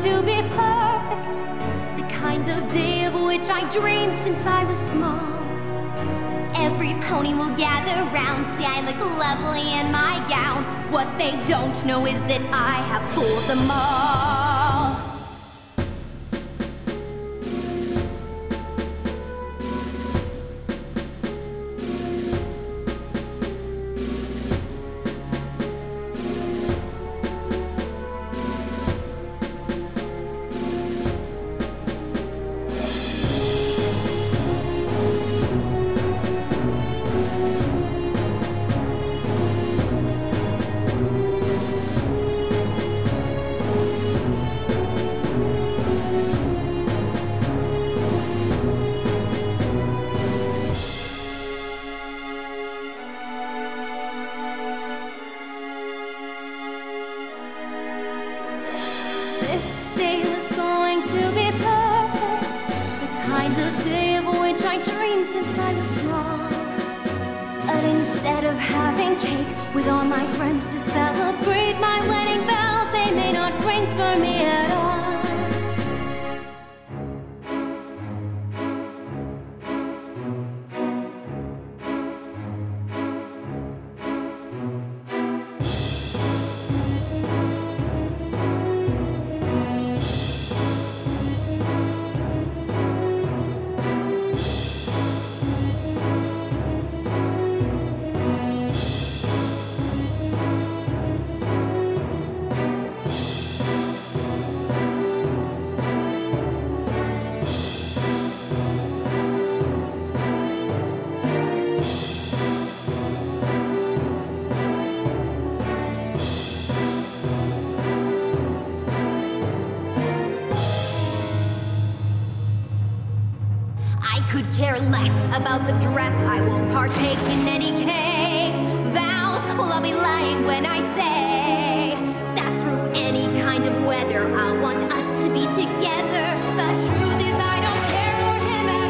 to be perfect, the kind of day of which I dreamed since I was small. Every pony will gather round, see I look lovely in my gown. What they don't know is that I have fooled them all. This day was going to be perfect, the kind of day of which I dreamed since I was small. But instead of having cake with all my friends to celebrate my wedding bells, they may not ring for me at all. I could care less about the dress, I won't partake in any cake. Vows, well I'll be lying when I say that through any kind of weather I want us to be together. The truth is I don't care for him at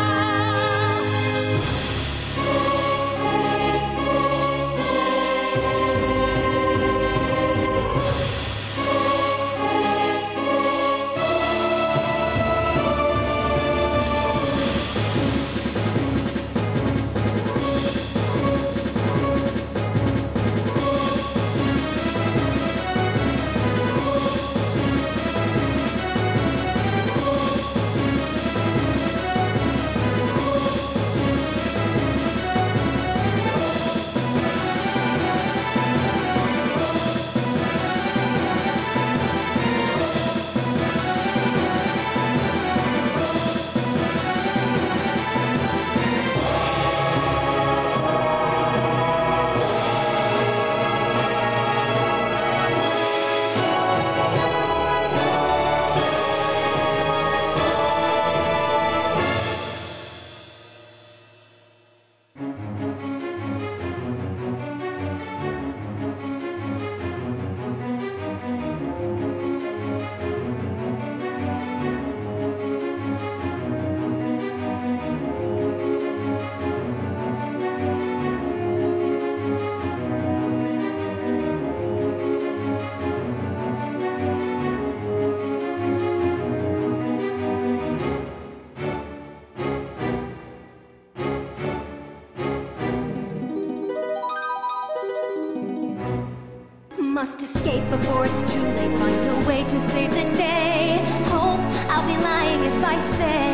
must escape before it's too late. Find a way to save the day. Hope I'll be lying if I say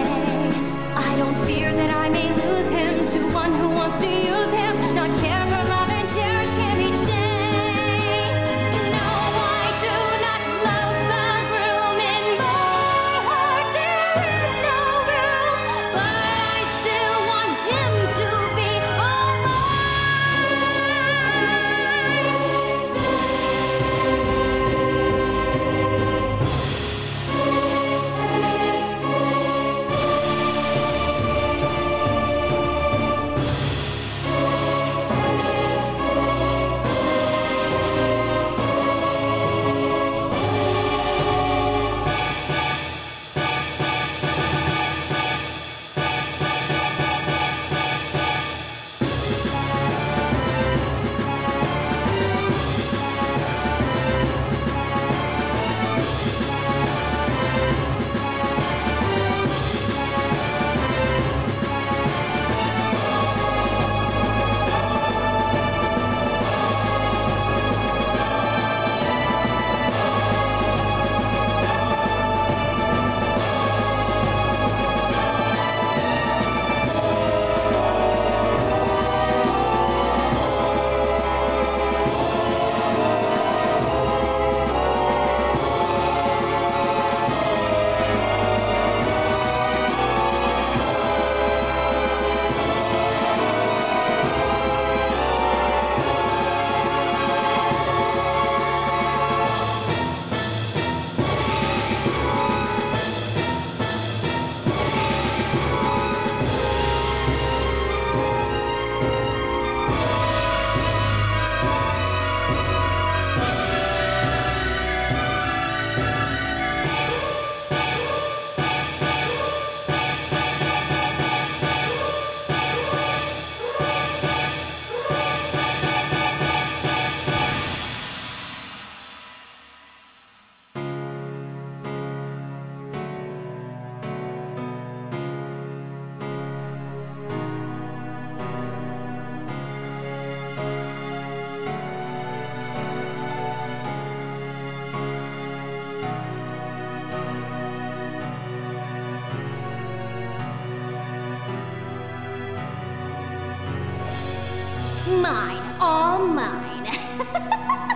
I don't fear that I may lose him to one who wants to use him, not care for love and cherish him each day. No, I do not love the groom in my heart. There is no room, but I still want him to be all mine. Mine, all mine.